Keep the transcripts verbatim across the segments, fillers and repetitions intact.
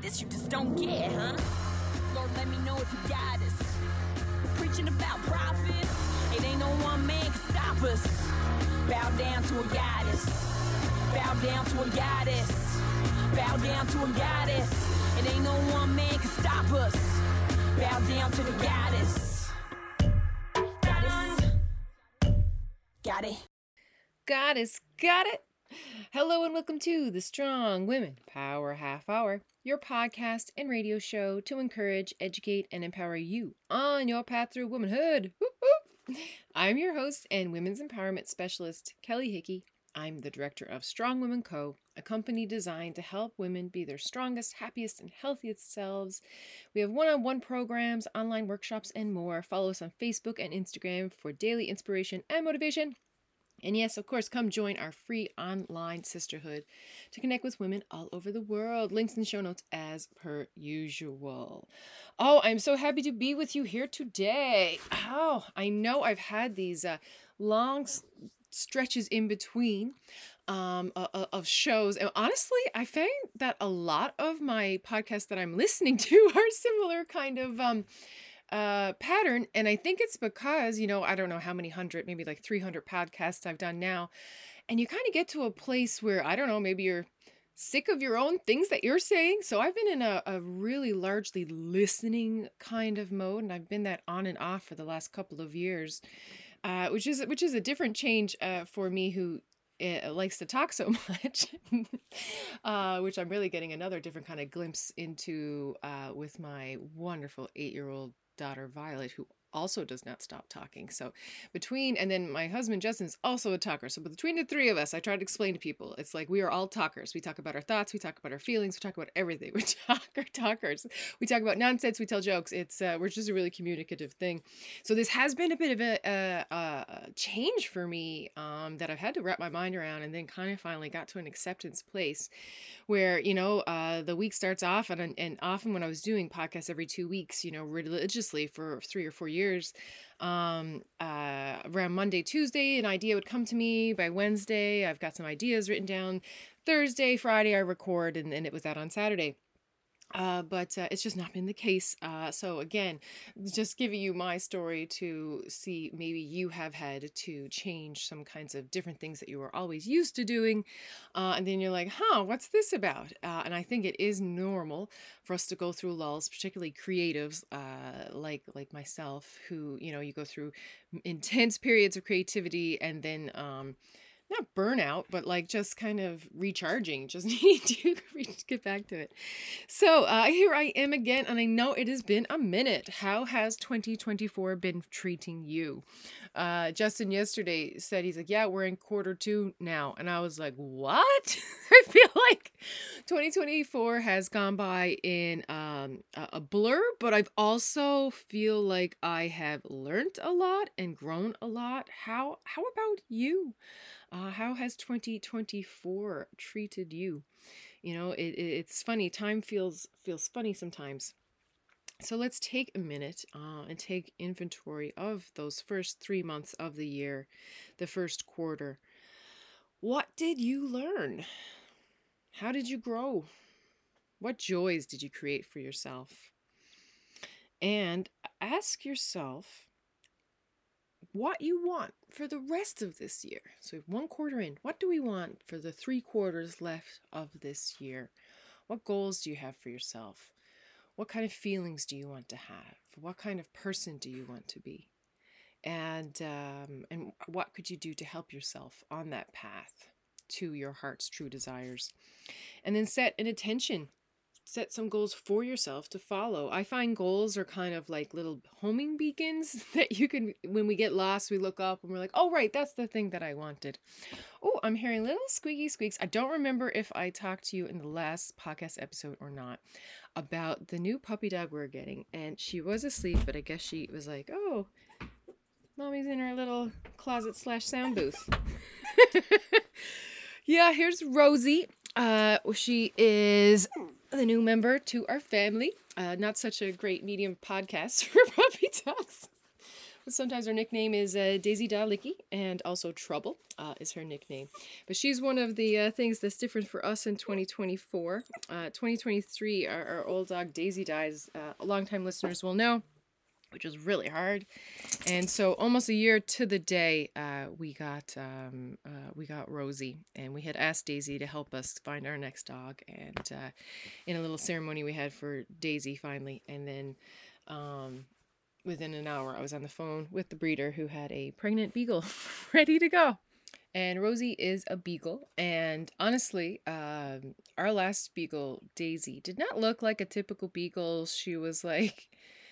this you just don't get, huh? Lord, let me know if you got us. Preaching about profits, it ain't no one man can stop us. Bow down to a goddess. Bow down to a goddess. Bow down to a goddess. It ain't no one man can stop us. Bow down to the goddess. Goddess. Got it. Goddess, got it. Hello and welcome to the Strong Women Power Half Hour, your podcast and radio show to encourage, educate, and empower you on your path through womanhood. Woo-hoo. I'm your host and women's empowerment specialist, Kelly Hickey. I'm the director of Strong Women Co., a company designed to help women be their strongest, happiest, and healthiest selves. We have one-on-one programs, online workshops, and more. Follow us on Facebook and Instagram for daily inspiration and motivation. And yes, of course, come join our free online sisterhood to connect with women all over the world. Links in the show notes as per usual. Oh, I'm so happy to be with you here today. Oh, I know I've had these uh, long s- stretches in between um, uh, of shows. And honestly, I find that a lot of my podcasts that I'm listening to are similar kind of um, uh, pattern. And I think it's because, you know, I don't know how many hundred, maybe like three hundred podcasts I've done now. And you kind of get to a place where, I don't know, maybe you're sick of your own things that you're saying. So I've been in a, a really largely listening kind of mode. And I've been that on and off for the last couple of years. Uh, which is which is a different change uh, for me who uh, likes to talk so much, uh, which I'm really getting another different kind of glimpse into uh, with my wonderful eight-year-old daughter, Violet, who also does not stop talking. So between, and then my husband, Justin's also a talker. So between the three of us, I try to explain to people, it's like we are all talkers. We talk about our thoughts. We talk about our feelings. We talk about everything. We talk our talkers. We talk about nonsense. We tell jokes. It's, uh, we're just a really communicative thing. So this has been a bit of a, a, a change for me um, that I've had to wrap my mind around, and then kind of finally got to an acceptance place where, you know, uh, the week starts off and, and often when I was doing podcasts every two weeks, you know, religiously for three or four years, um, uh, around Monday, Tuesday, an idea would come to me. By Wednesday, I've got some ideas written down. Thursday, Friday, I record, and then it was out on Saturday. Uh, but uh, it's just not been the case. Uh, so again, just giving you my story to see maybe you have had to change some kinds of different things that you were always used to doing. Uh, and then you're like, huh, what's this about? Uh, and I think it is normal for us to go through lulls, particularly creatives uh, like like myself, who, you know, you go through intense periods of creativity and then um, not burnout, but like just kind of recharging, just need to get back to it. So uh, here I am again, and I know it has been a minute. How has twenty twenty-four been treating you? Uh, Justin yesterday said, he's like, yeah, we're in quarter two now. And I was like, what? I feel like twenty twenty-four has gone by in um, a a blur, but I've also feel like I have learned a lot and grown a lot. How, how about you? Uh, how has twenty twenty-four treated you? You know, it, it, it's funny. Time feels feels funny sometimes. So let's take a minute uh, and take inventory of those first three months of the year, the first quarter. What did you learn? How did you grow? What joys did you create for yourself? And ask yourself what you want for the rest of this year. So we have one quarter in. What do we want for the three quarters left of this year? What goals do you have for yourself? What kind of feelings do you want to have? What kind of person do you want to be? And um, and what could you do to help yourself on that path to your heart's true desires? And then set an intention. Set some goals for yourself to follow. I find goals are kind of like little homing beacons that you can, when we get lost, we look up and we're like, oh, right, that's the thing that I wanted. Oh, I'm hearing little squeaky squeaks. I don't remember if I talked to you in the last podcast episode or not about the new puppy dog we're getting. And she was asleep, but I guess she was like, oh, mommy's in her little closet slash sound booth. Yeah, here's Rosie. Uh, she is the new member to our family. Uh, not such a great medium podcast for puppy dogs, Sometimes her nickname is uh, Daisy Dalicki, and also Trouble uh, is her nickname. But she's one of the uh, things that's different for us in twenty twenty-four. Uh, twenty twenty-three, our, our old dog Daisy dies. Uh, longtime listeners will know, which was really hard. And so almost a year to the day, uh, we got um, uh, we got Rosie, and we had asked Daisy to help us find our next dog. And uh, in a little ceremony we had for Daisy finally, and then um, within an hour I was on the phone with the breeder who had a pregnant beagle ready to go. And Rosie is a beagle, and honestly, um, our last beagle, Daisy, did not look like a typical beagle. She was like,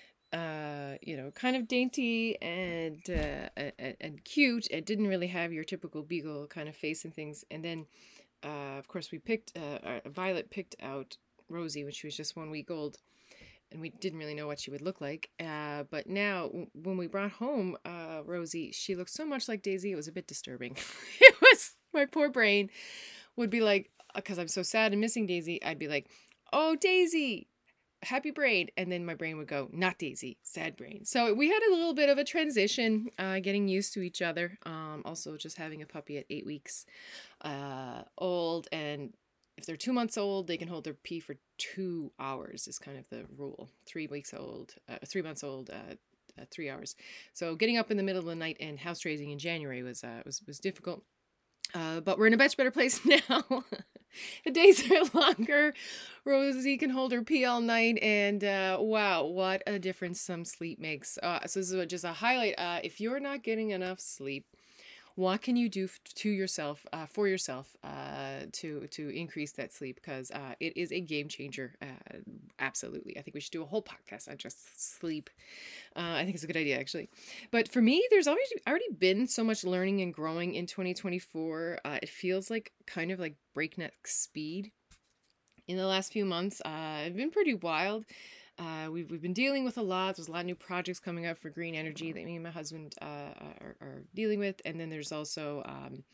uh, you know, kind of dainty and uh, and, and cute. It didn't really have your typical beagle kind of face and things. And then, uh, of course, we picked uh, uh, Violet picked out Rosie when she was just one week old, and we didn't really know what she would look like. Uh, but now, w- when we brought home uh, Rosie, she looked so much like Daisy, it was a bit disturbing. It was, my poor brain would be like, because I'm so sad and missing Daisy, I'd be like, oh, Daisy, happy brain. And then my brain would go, not Daisy, sad brain. So we had a little bit of a transition, uh, getting used to each other. Um, also, just having a puppy at eight weeks uh, old, and if they're two months old, they can hold their pee for two hours is kind of the rule. Three weeks old, uh, three months old, uh, uh, three hours. So getting up in the middle of the night and house raising in January was uh, was was difficult. Uh, but we're in a much better place now. The days are longer. Rosie can hold her pee all night, and uh, wow, what a difference some sleep makes. Uh, so this is just a highlight. Uh, if you're not getting enough sleep, what can you do f- to yourself, uh, for yourself, uh, to to increase that sleep? Because uh, it is a game changer. Uh, absolutely, I think we should do a whole podcast on just sleep. Uh, I think it's a good idea, actually. But for me, there's always already been so much learning and growing in twenty twenty-four. Uh, it feels like kind of like breakneck speed in the last few months. Uh, it's been pretty wild. Uh, we've, we've been dealing with a lot. There's a lot of new projects coming up for green energy that me and my husband uh, are, are dealing with. And then there's also, um,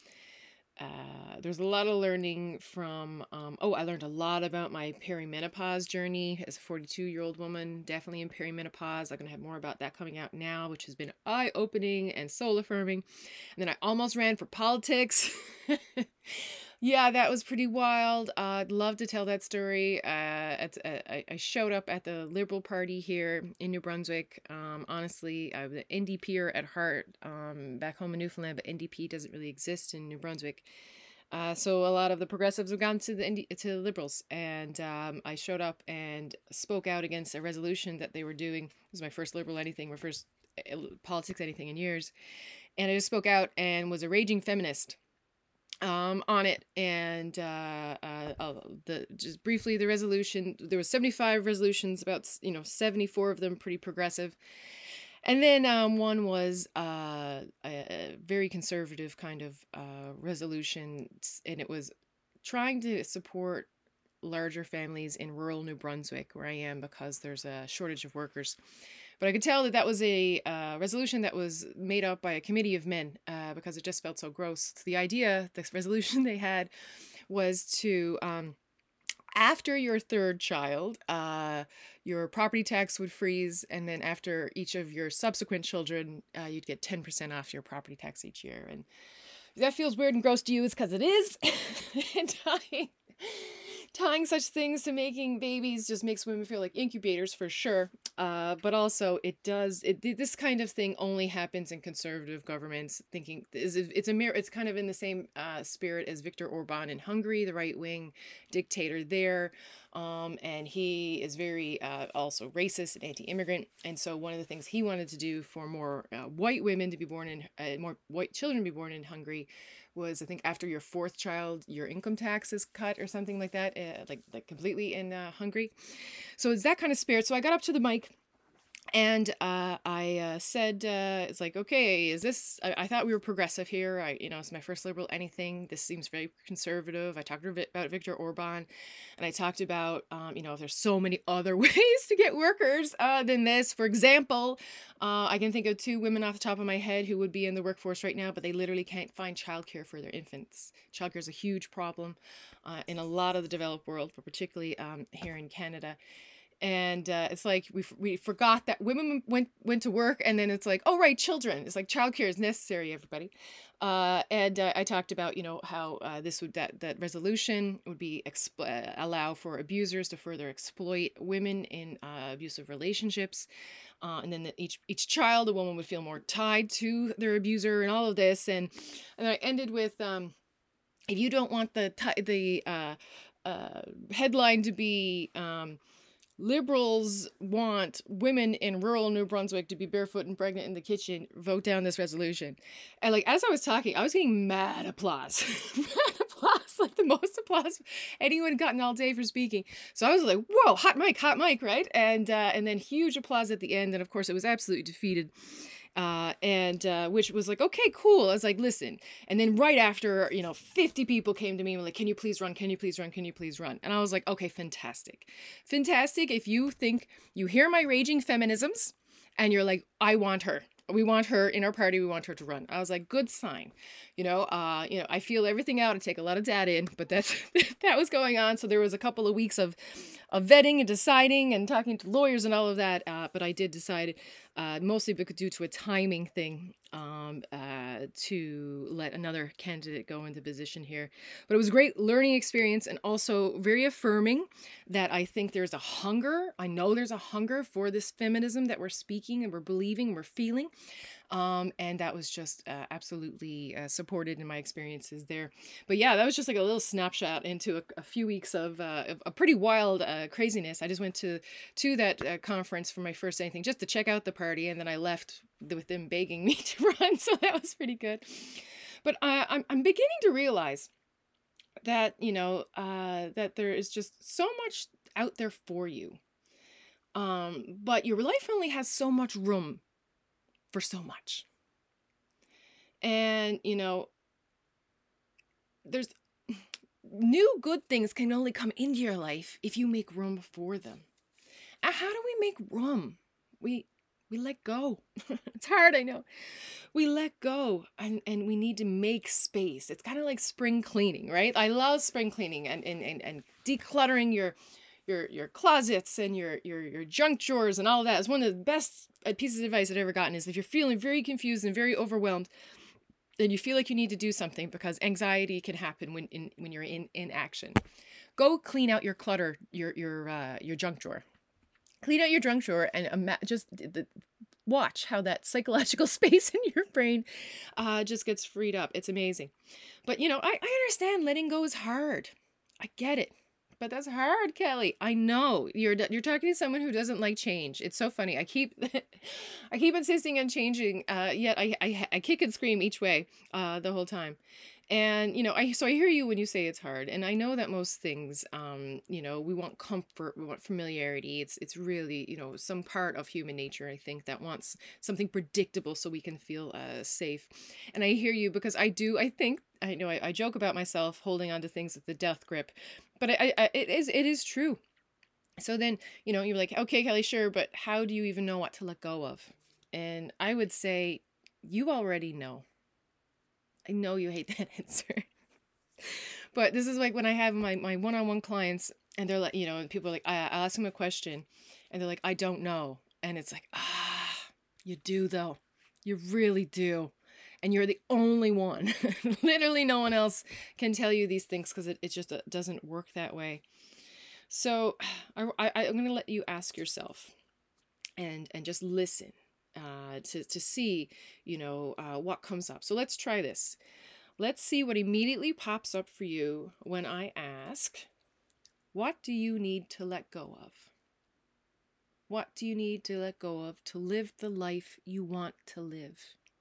uh, there's a lot of learning from, um, oh, I learned a lot about my perimenopause journey as a forty-two year old woman, definitely in perimenopause. I'm going to have more about that coming out now, which has been eye opening and soul affirming. And then I almost ran for politics. Yeah, that was pretty wild. Uh, I'd love to tell that story. Uh, at, uh, I, I showed up at the Liberal Party here in New Brunswick. Um, honestly, I'm an N D P-er at heart, um, back home in Newfoundland, but N D P doesn't really exist in New Brunswick. Uh, so a lot of the progressives have gone to the N D- to the Liberals, and um, I showed up and spoke out against a resolution that they were doing. It was my first Liberal anything, my first uh, politics anything in years, and I just spoke out and was a raging feminist um on it. And uh, uh uh, the just briefly, the resolution, there was seventy-five resolutions, about you know seventy-four of them pretty progressive, and then um one was uh a, a very conservative kind of uh resolution, and it was trying to support larger families in rural New Brunswick, where I am, because there's a shortage of workers. But I could tell that that was a uh, resolution that was made up by a committee of men, uh, because it just felt so gross. The idea, the resolution they had, was to, um, after your third child, uh, your property tax would freeze, and then after each of your subsequent children, uh, you'd get ten percent off your property tax each year. And if that feels weird and gross to you, it's because it is. And tying, tying such things to making babies just makes women feel like incubators, for sure. Uh, but also, it does. It this kind of thing only happens in conservative governments. Thinking is it's a mirror. It's kind of in the same uh, spirit as Viktor Orban in Hungary, the right wing dictator there. Um, and he is very uh, also racist and anti-immigrant. And so one of the things he wanted to do for more uh, white women to be born in, uh, more white children to be born in Hungary, was, I think, after your fourth child, your income tax is cut or something like that, uh, like like completely in uh, Hungary. So it's that kind of spirit. So I got up to the mic, and uh, I uh, said, uh, it's like, okay, is this, I, I thought we were progressive here. I, you know, it's my first Liberal anything. This seems very conservative. I talked about Viktor Orban, and I talked about, um, you know, there's so many other ways to get workers uh, than this. For example, uh, I can think of two women off the top of my head who would be in the workforce right now, but they literally can't find childcare for their infants. Childcare is a huge problem uh, in a lot of the developed world, but particularly um, here in Canada. And uh, it's like we we forgot that women went went to work, and then it's like, oh right, children. It's like childcare is necessary, everybody. Uh, and uh, I talked about, you know, how uh, this would that that resolution would be exp- uh, allow for abusers to further exploit women in uh, abusive relationships, uh, and then that each each child, a woman would feel more tied to their abuser, and all of this. And and I ended with, um, if you don't want the ti the uh, uh, headline to be. Um, Liberals want women in rural New Brunswick to be barefoot and pregnant in the kitchen. Vote down this resolution. And like, as I was talking, I was getting mad applause. Mad applause, like the most applause anyone had gotten all day for speaking. So I was like, whoa, hot mic, hot mic, right? And uh, and then huge applause at the end. And of course, it was absolutely defeated. Uh, and uh, which was like, okay, cool. I was like, listen. And then right after, you know, fifty people came to me and were like, can you please run? Can you please run? Can you please run? And I was like, okay, fantastic. Fantastic. If you think you hear my raging feminisms and you're like, I want her. We want her in our party. We want her to run. I was like, good sign. You know, uh, you know, I feel everything out. I take a lot of data in, but that's that was going on. So there was a couple of weeks of, of vetting and deciding and talking to lawyers and all of that. Uh, but I did decide, uh, mostly because due to a timing thing, um, uh, to let another candidate go into position here. But it was a great learning experience, and also very affirming that I think there's a hunger. I know there's a hunger for this feminism that we're speaking and we're believing, we're feeling. Um, and that was just uh, absolutely uh, supported in my experiences there. But yeah, that was just like a little snapshot into a, a few weeks of, uh, of a pretty wild uh, craziness. I just went to to that uh, conference for my first anything, just to check out the party, and then I left with them begging me to run. So that was pretty good. But I, I'm I'm beginning to realize that, you know, uh, that there is just so much out there for you. Um, but your life only has so much room for so much. And, you know, there's new good things can only come into your life if you make room for them. And how do we make room? We we let go. It's hard, I know. We let go, and, and we need to make space. It's kind of like spring cleaning, right? I love spring cleaning and, and, and, and decluttering your your your closets and your your your junk drawers and all of that. Is one of the best pieces of advice I've ever gotten, is if you're feeling very confused and very overwhelmed, and you feel like you need to do something, because anxiety can happen when in when you're in, in action. Go clean out your clutter, your your uh, your junk drawer. Clean out your junk drawer and ima- just the, watch how that psychological space in your brain uh, just gets freed up. It's amazing. But, you know, I, I understand letting go is hard. I get it. But that's hard, Kelly. I know you're you're talking to someone who doesn't like change. It's so funny. I keep I keep insisting on changing, uh, yet I, I I kick and scream each way uh, the whole time. And you know, I so I hear you when you say it's hard, and I know that most things, um, you know, we want comfort, we want familiarity. It's it's really, you know, some part of human nature, I think, that wants something predictable so we can feel uh, safe. And I hear you, because I do. I think I know I, I joke about myself holding on to things with the death grip. But I, I, it is it is true. So then, you know, you're like, okay, Kelly, sure, but how do you even know what to let go of? And I would say, you already know. I know you hate that answer. But this is like when I have my, my one-on-one clients, and they're like, you know, and people are like, I, I'll ask them a question, and they're like, I don't know. And it's like, ah, you do though. You really do. And you're the only one. Literally no one else can tell you these things, because it, it just uh, doesn't work that way. So I, I, I'm going to let you ask yourself and, and just listen uh, to, to see, you know, uh, what comes up. So let's try this. Let's see what immediately pops up for you when I ask, what do you need to let go of? What do you need to let go of to live the life you want to live?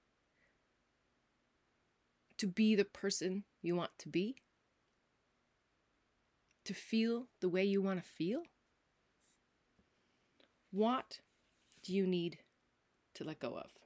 To be the person you want to be? To feel the way you want to feel? What do you need to let go of?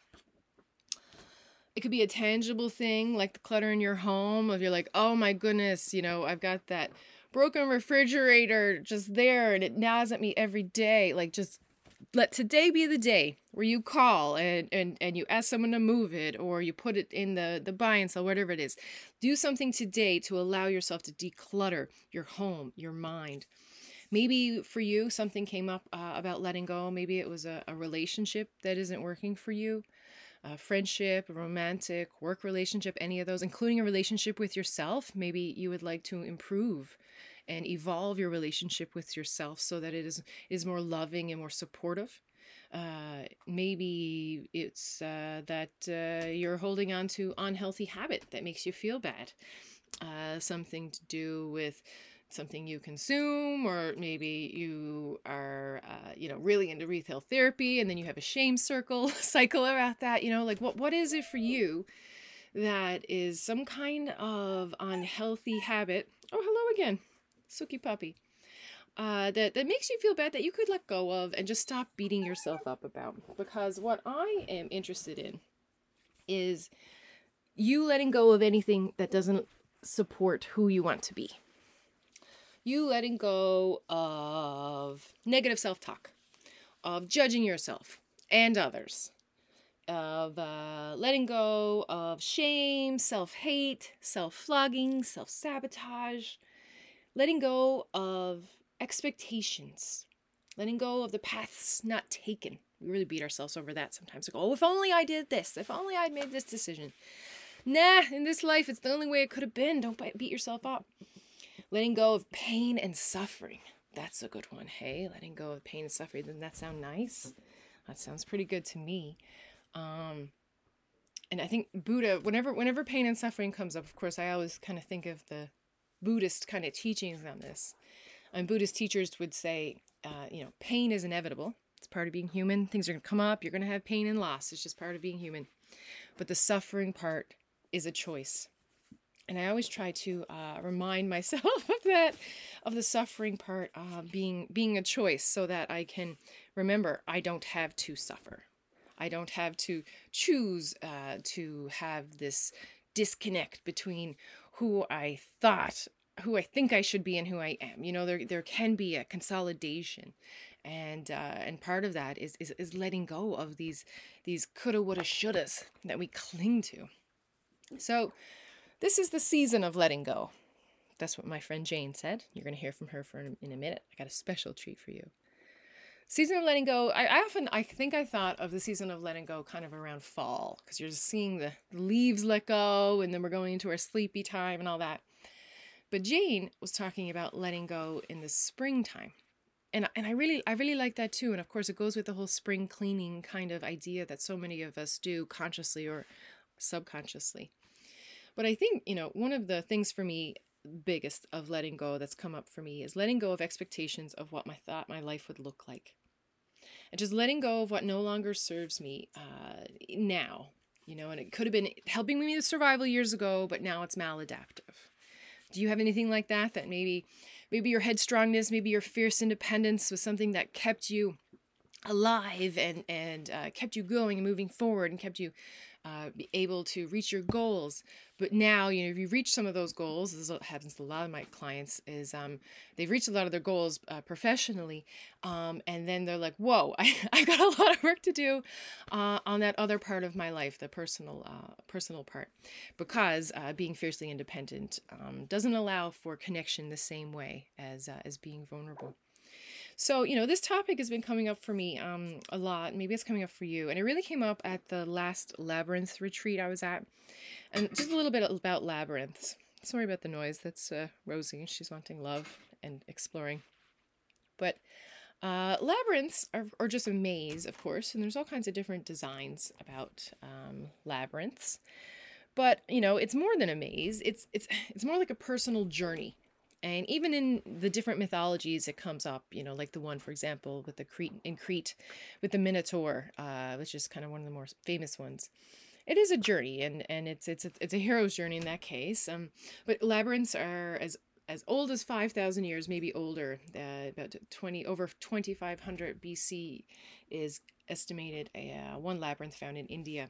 It could be a tangible thing, like the clutter in your home, if you're like, oh my goodness, you know, I've got that broken refrigerator just there and it gnaws at me every day. Like, just let today be the day where you call and, and, and you ask someone to move it, or you put it in the, the buy and sell, whatever it is. Do something today to allow yourself to declutter your home, your mind. Maybe for you, something came up uh, about letting go. Maybe it was a, a relationship that isn't working for you, a friendship, a romantic, work relationship, any of those, including a relationship with yourself. Maybe you would like to improve and evolve your relationship with yourself so that it is, is more loving and more supportive. Uh, maybe it's uh, that uh, you're holding on to unhealthy habit that makes you feel bad. Uh, something to do with something you consume, or maybe you are, uh, you know, really into retail therapy, and then you have a shame circle cycle about that. You know, like what what is it for you that is some kind of unhealthy habit? Oh, hello again, Suki puppy. Uh, that that makes you feel bad that you could let go of and just stop beating yourself up about. Because what I am interested in is you letting go of anything that doesn't support who you want to be. You letting go of negative self-talk, of judging yourself and others, of uh, letting go of shame, self-hate, self-flogging, self-sabotage, letting go of expectations, letting go of the paths not taken. We really beat ourselves over that sometimes. Like, oh, if only I did this, if only I'd made this decision. Nah, in this life, it's the only way it could have been. Don't beat yourself up. Letting go of pain and suffering. That's a good one. Hey, letting go of pain and suffering. Doesn't that sound nice? That sounds pretty good to me. Um, and I think Buddha, whenever whenever pain and suffering comes up, of course, I always kind of think of the Buddhist kind of teachings on this. And Buddhist teachers would say, uh, you know, pain is inevitable. It's part of being human. Things are going to come up. You're going to have pain and loss. It's just part of being human. But the suffering part is a choice. And I always try to uh, remind myself of that, of the suffering part uh, being being a choice, so that I can remember I don't have to suffer. I don't have to choose uh, to have this disconnect between who I thought, who I think I should be, and who I am. You know, there there can be a consolidation, and uh, and part of that is, is is letting go of these these coulda, woulda, shouldas that we cling to. So this is the season of letting go. That's what my friend Jane said. You're going to hear from her for in a minute. I got a special treat for you. Season of letting go. I, I often, I think I thought of the season of letting go kind of around fall, because you're just seeing the leaves let go, and then we're going into our sleepy time and all that. But Jane was talking about letting go in the springtime. And, and I really, I really like that too. And of course it goes with the whole spring cleaning kind of idea that so many of us do consciously or subconsciously. But I think, you know, one of the things for me, biggest of letting go that's come up for me is letting go of expectations of what I thought my life would look like. And just letting go of what no longer serves me uh, now, you know, and it could have been helping me with survival years ago, but now it's maladaptive. Do you have anything like that? That maybe, maybe your headstrongness, maybe your fierce independence was something that kept you alive and, and uh, kept you going and moving forward and kept you Uh, be able to reach your goals. But now, you know, if you reach some of those goals, this is what happens to a lot of my clients, is um, they've reached a lot of their goals uh, professionally, um, and then they're like, whoa, I, I got a lot of work to do uh, on that other part of my life, the personal uh, personal part, because uh, being fiercely independent um, doesn't allow for connection the same way as uh, as being vulnerable. So, you know, this topic has been coming up for me um, a lot. Maybe it's coming up for you. And it really came up at the last Labyrinth retreat I was at. And just a little bit about labyrinths. Sorry about the noise. That's uh, Rosie. She's wanting love and exploring. But uh, labyrinths are, are just a maze, of course. And there's all kinds of different designs about um, labyrinths. But, you know, it's more than a maze. It's, it's, it's more like a personal journey. And even in the different mythologies, it comes up, you know, like the one, for example, with the Crete in Crete, with the Minotaur, uh, which is kind of one of the more famous ones. It is a journey, and and it's it's a, it's a hero's journey in that case. Um, but labyrinths are as as old as five thousand years, maybe older. Uh, about twenty over twenty-five hundred B C is estimated. A uh, one labyrinth found in India.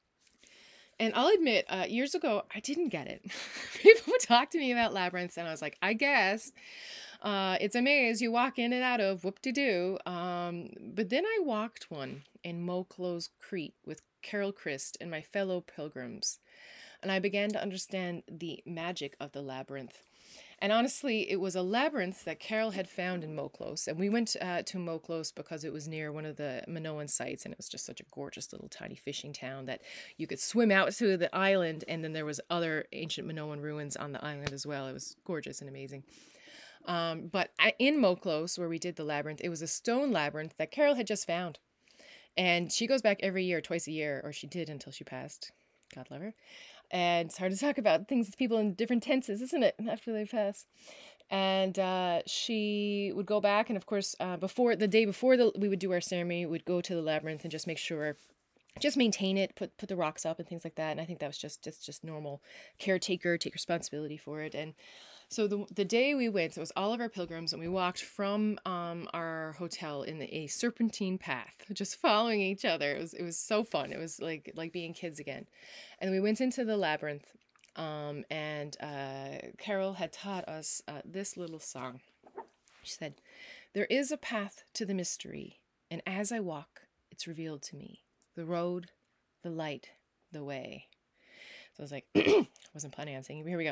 And I'll admit, uh, years ago, I didn't get it. People would talk to me about labyrinths, and I was like, I guess uh, it's a maze you walk in and out of, whoop-de-doo. Um, but then I walked one in Moklos, Crete with Carol Christ and my fellow pilgrims, and I began to understand the magic of the labyrinth. And honestly, it was a labyrinth that Carol had found in Moklos. And we went uh, to Moklos because it was near one of the Minoan sites. And it was just such a gorgeous little tiny fishing town that you could swim out to the island. And then there was other ancient Minoan ruins on the island as well. It was gorgeous and amazing. Um, but I, in Moklos, where we did the labyrinth, it was a stone labyrinth that Carol had just found. And she goes back every year, twice a year, or she did until she passed. God love her. And it's hard to talk about things with people in different tenses, isn't it, after they pass? And uh, she would go back, and of course, uh, before the day before the, we would do our ceremony, we'd go to the labyrinth and just make sure, just maintain it, put put the rocks up and things like that. And I think that was just just just normal caretaker, take responsibility for it. And so the the day we went, it was all of our pilgrims, and we walked from um, our hotel in a serpentine path, just following each other. It was it was so fun. It was like like being kids again. And we went into the labyrinth, um, and uh, Carol had taught us uh, this little song. She said, "There is a path to the mystery, and as I walk, it's revealed to me. The road, the light, the way." So I was like, I wasn't planning on singing, but here we go.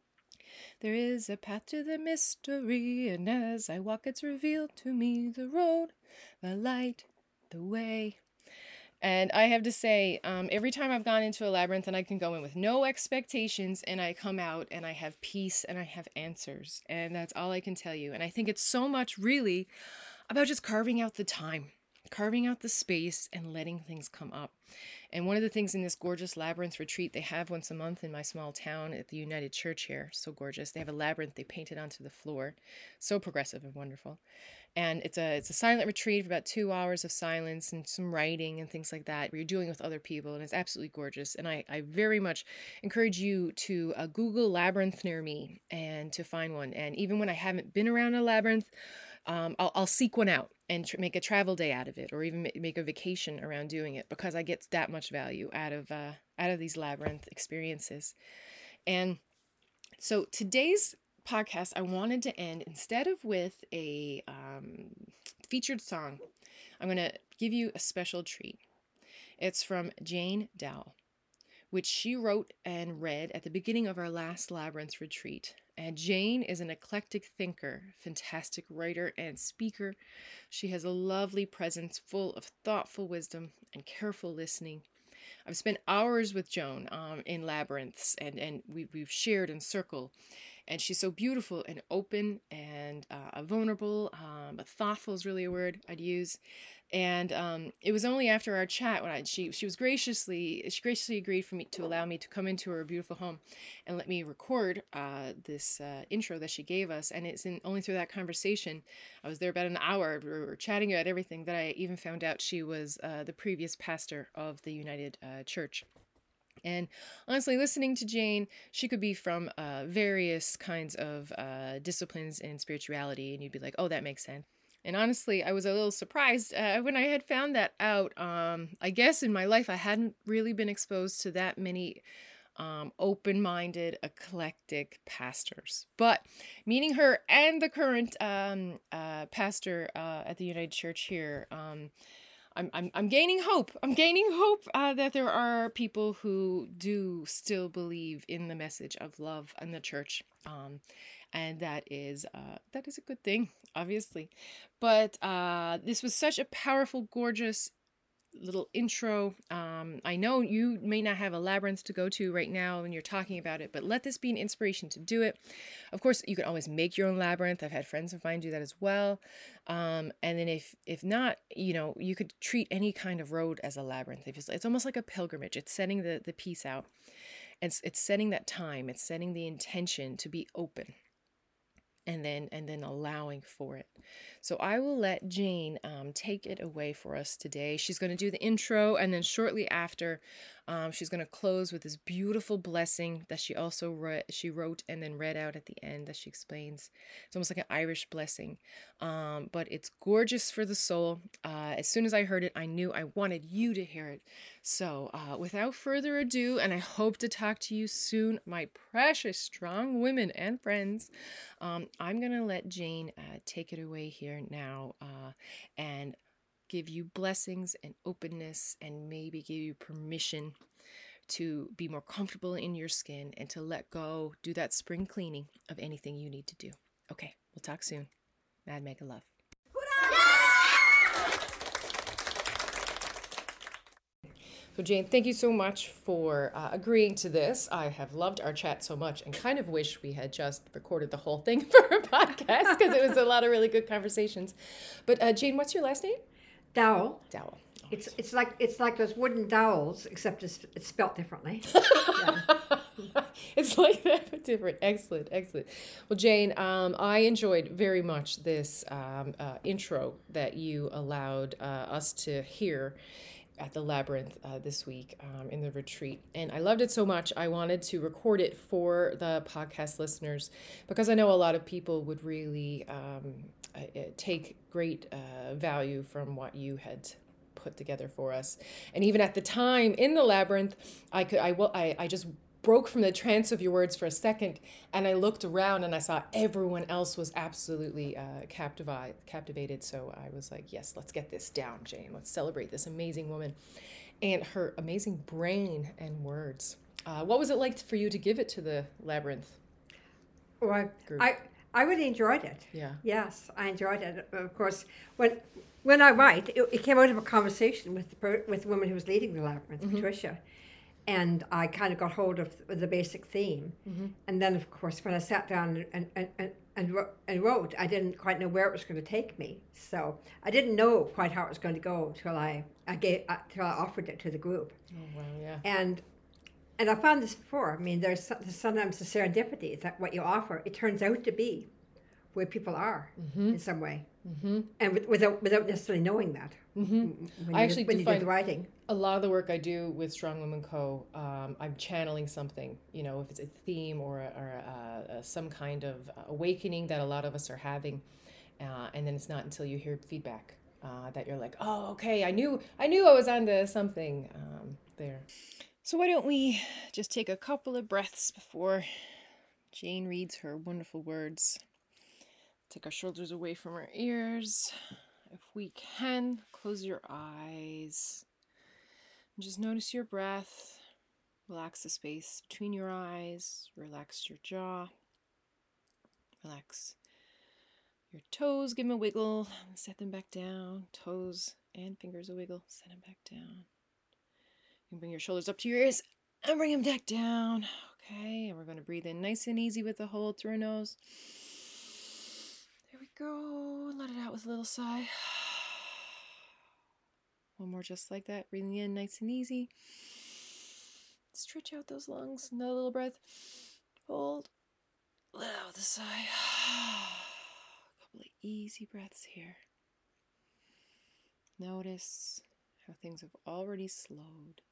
There is a path to the mystery, and as I walk, it's revealed to me. The road, the light, the way. And I have to say, um, every time I've gone into a labyrinth, and I can go in with no expectations, and I come out and I have peace and I have answers. And that's all I can tell you. And I think it's so much really about just carving out the time, carving out the space, and letting things come up. And one of the things in this gorgeous labyrinth retreat they have once a month in my small town at the United Church here, so gorgeous. They have a labyrinth they painted onto the floor, so progressive and wonderful. And it's a it's a silent retreat of about two hours of silence and some writing and things like that, where you're dealing with other people, and it's absolutely gorgeous. And I, I very much encourage you to uh, Google labyrinth near me and to find one. And even when I haven't been around a labyrinth, um, I'll, I'll seek one out and tr- make a travel day out of it, or even make a vacation around doing it, because I get that much value out of uh, out of these labyrinth experiences. And so today's podcast, I wanted to end instead of with a um, featured song. I'm going to give you a special treat. It's from Jane Dowell, which she wrote and read at the beginning of our last Labyrinth retreat. And Jane is an eclectic thinker, fantastic writer and speaker. She has a lovely presence full of thoughtful wisdom and careful listening. I've spent hours with Joan um, in labyrinths, and, and we, we've shared in circle. And she's so beautiful and open and uh, vulnerable, um, but thoughtful is really a word I'd use. And um, it was only after our chat when I she she was graciously she graciously agreed for me to allow me to come into her beautiful home and let me record uh, this uh, intro that she gave us. And it's in, only through that conversation, I was there about an hour, we were chatting about everything, that I even found out she was uh, the previous pastor of the United uh, Church. And honestly, listening to Jane, she could be from uh, various kinds of uh, disciplines in spirituality, and you'd be like, oh, that makes sense. And honestly, I was a little surprised uh, when I had found that out. Um, I guess in my life, I hadn't really been exposed to that many um, open-minded, eclectic pastors. But meeting her and the current um, uh, pastor uh, at the United Church here, um, I'm, I'm, I'm gaining hope. I'm gaining hope uh, that there are people who do still believe in the message of love in the church. Um, and that is uh, that is a good thing, obviously. But uh, this was such a powerful, gorgeous little intro. Um, I know you may not have a labyrinth to go to right now when you're talking about it, but let this be an inspiration to do it. Of course, you can always make your own labyrinth. I've had friends of mine do that as well. Um, and then if if not, you know, you could treat any kind of road as a labyrinth. It's, it's almost like a pilgrimage. It's setting the, the piece out. It's, it's setting that time. It's setting the intention to be open. And then and then allowing for it. So I will let Jane um, take it away for us today. She's going to do the intro, and then shortly after, um, she's going to close with this beautiful blessing that she also wrote, she wrote and then read out at the end that she explains. It's almost like an Irish blessing, um, but it's gorgeous for the soul. Uh, as soon as I heard it, I knew I wanted you to hear it. So uh, without further ado, and I hope to talk to you soon, my precious strong women and friends, um, I'm going to let Jane uh, take it away here now uh, and give you blessings and openness, and maybe give you permission to be more comfortable in your skin and to let go, do that spring cleaning of anything you need to do. Okay, we'll talk soon. Mad Mega Love. So Jane, thank you so much for uh, agreeing to this. I have loved our chat so much and kind of wish we had just recorded the whole thing for our podcast because it was a lot of really good conversations. But uh, Jane, what's your last name? Dowell. Dowell. Oh, It's it's like it's like those wooden dowels, except it's it's spelt differently. Yeah. It's like that, but different. Excellent, excellent. Well, Jane, um, I enjoyed very much this um, uh, intro that you allowed uh, us to hear at the Labyrinth uh, this week um, in the retreat. And I loved it so much, I wanted to record it for the podcast listeners because I know a lot of people would really um, uh, take great uh, value from what you had put together for us. And even at the time in the Labyrinth, I could I, I, I just broke from the trance of your words for a second, and I looked around and I saw everyone else was absolutely uh, captivated, captivated. So I was like, yes, let's get this down, Jane. Let's celebrate this amazing woman and her amazing brain and words. Uh, what was it like for you to give it to the Labyrinth Well, I, group? I I really enjoyed it. Yeah. Yes, I enjoyed it. Of course, when when I write, it, it came out of a conversation with the per, with the woman who was leading the Labyrinth, mm-hmm. Patricia. And I kind of got hold of the basic theme. Mm-hmm. And then, of course, when I sat down and, and, and, and, wrote, and wrote, I didn't quite know where it was going to take me. So I didn't know quite how it was going to go until I, I, gave, uh, till I offered it to the group. Oh, wow, yeah. And and I found this before. I mean, there's, there's sometimes the serendipity that what you offer, it turns out to be where people are mm-hmm. in some way. Mm-hmm. And with, without without necessarily knowing that. Mm-hmm. When I you, actually when do you find do the writing. A lot of the work I do with Strong Women Co., um, I'm channeling something, you know, if it's a theme or, a, or a, a, some kind of awakening that a lot of us are having. Uh, and then it's not until you hear feedback uh, that you're like, oh, okay, I knew I knew I was onto something um, there. So why don't we just take a couple of breaths before Jane reads her wonderful words. Take our shoulders away from our ears. If we can, close your eyes. And just notice your breath. Relax the space between your eyes. Relax your jaw. Relax your toes. Give them a wiggle. Set them back down. Toes and fingers a wiggle. Set them back down. You can bring your shoulders up to your ears and bring them back down. Okay, and we're going to breathe in nice and easy with the hold through our nose. There we go. Let it out with a little sigh. One more just like that. Breathing in nice and easy. Stretch out those lungs. Another little breath. Hold. Let out with a sigh. A couple of easy breaths here. Notice how things have already slowed.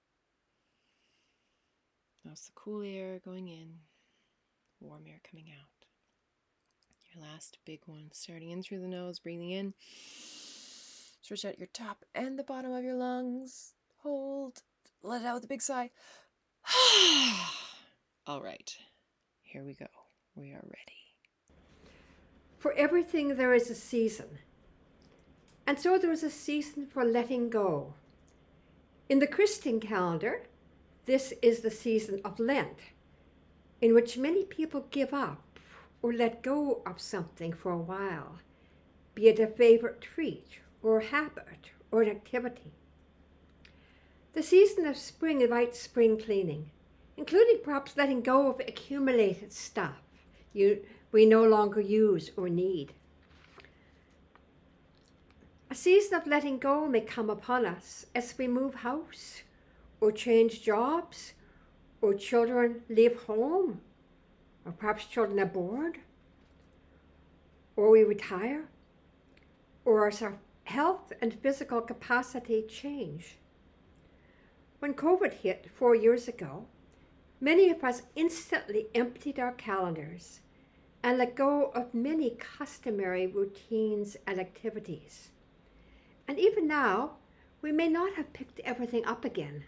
Notice the cool air going in. Warm air coming out. Your last big one, starting in through the nose, breathing in. Stretch out your top and the bottom of your lungs. Hold. Let it out with a big sigh. All right. Here we go. We are ready. For everything there is a season. And so there is a season for letting go. In the Christian calendar, this is the season of Lent, in which many people give up or let go of something for a while, be it a favorite treat or a habit or an activity. The season of spring invites spring cleaning, including perhaps letting go of accumulated stuff you, we no longer use or need. A season of letting go may come upon us as we move house or change jobs or children leave home, or perhaps children are bored, or we retire, or our health and physical capacity change. When COVID hit four years ago, many of us instantly emptied our calendars and let go of many customary routines and activities. And even now, we may not have picked everything up again.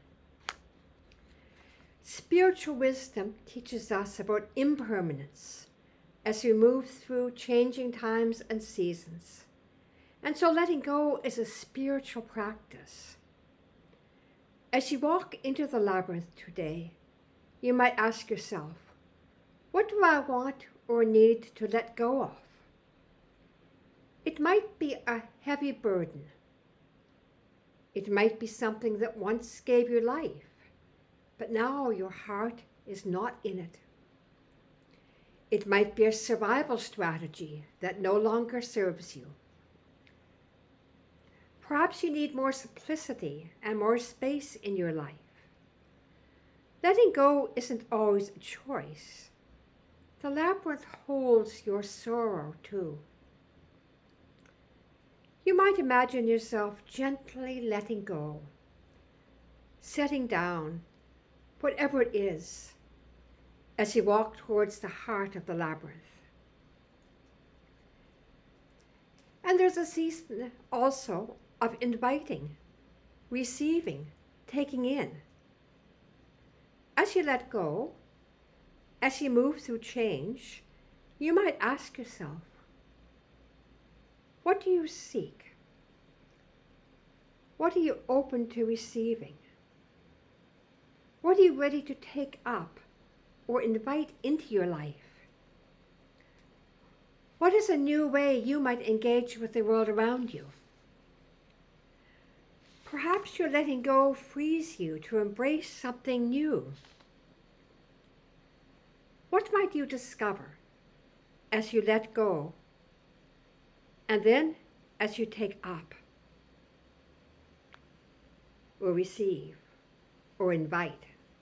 Spiritual wisdom teaches us about impermanence as we move through changing times and seasons. And so letting go is a spiritual practice. As you walk into the labyrinth today, you might ask yourself, what do I want or need to let go of? It might be a heavy burden. It might be something that once gave you life, but now your heart is not in it. It might be a survival strategy that no longer serves you. Perhaps you need more simplicity and more space in your life. Letting go isn't always a choice. The labyrinth holds your sorrow too. You might imagine yourself gently letting go, setting down, whatever it is, as you walk towards the heart of the labyrinth. And there's a season also of inviting, receiving, taking in. As you let go, as you move through change, you might ask yourself, what do you seek? What are you open to receiving? What are you ready to take up or invite into your life? What is a new way you might engage with the world around you? Perhaps your letting go frees you to embrace something new. What might you discover as you let go, and then as you take up, or receive, or invite?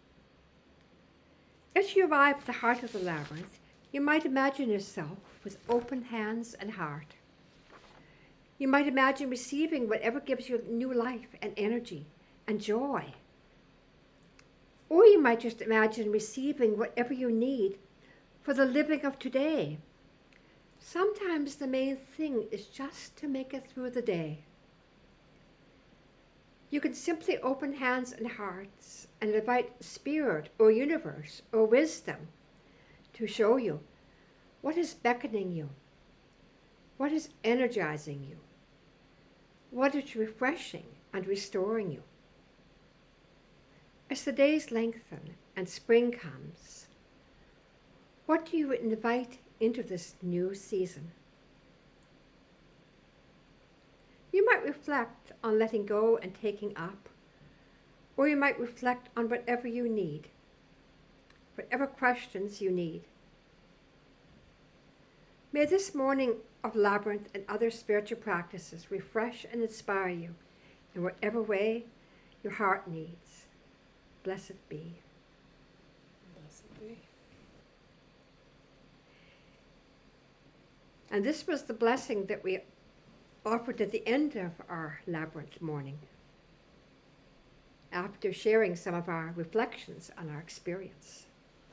As you arrive at the heart of the labyrinth, you might imagine yourself with open hands and heart. You might imagine receiving whatever gives you new life and energy and joy. Or you might just imagine receiving whatever you need for the living of today. Sometimes the main thing is just to make it through the day. You can simply open hands and hearts and invite spirit or universe or wisdom to show you what is beckoning you, what is energizing you, what is refreshing and restoring you. As the days lengthen and spring comes, what do you invite into this new season? You might reflect on letting go and taking up, or you might reflect on whatever you need, whatever questions you need. May this morning of Labyrinth and other spiritual practices refresh and inspire you in whatever way your heart needs. Blessed be. Blessed be. And this was the blessing that we offered at the end of our Labyrinth morning, after sharing some of our reflections on our experience.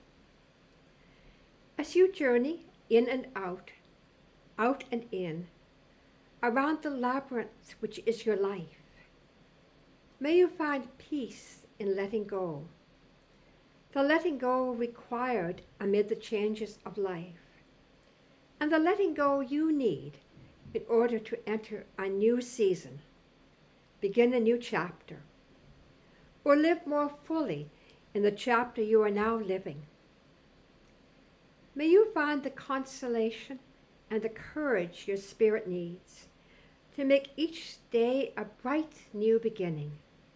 As you journey in and out, out and in, around the labyrinth which is your life, may you find peace in letting go, the letting go required amid the changes of life, and the letting go you need in order to enter a new season, begin a new chapter, or live more fully in the chapter you are now living. May you find the consolation and the courage your spirit needs to make each day a bright new beginning.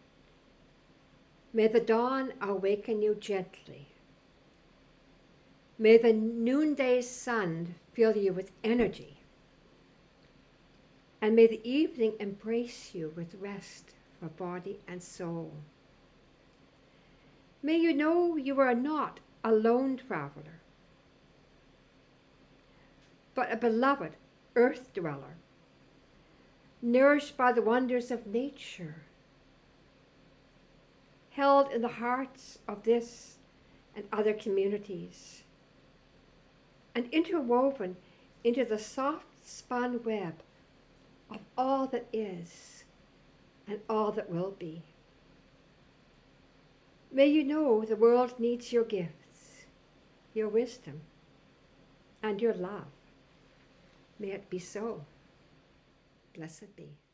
May the dawn awaken you gently. May the noonday sun fill you with energy. And may the evening embrace you with rest for body and soul. May you know you are not a lone traveler, but a beloved earth dweller, nourished by the wonders of nature, held in the hearts of this and other communities, and interwoven into the soft-spun web of all that is and all that will be. May you know the world needs your gifts, your wisdom, and your love. May it be so. Blessed be.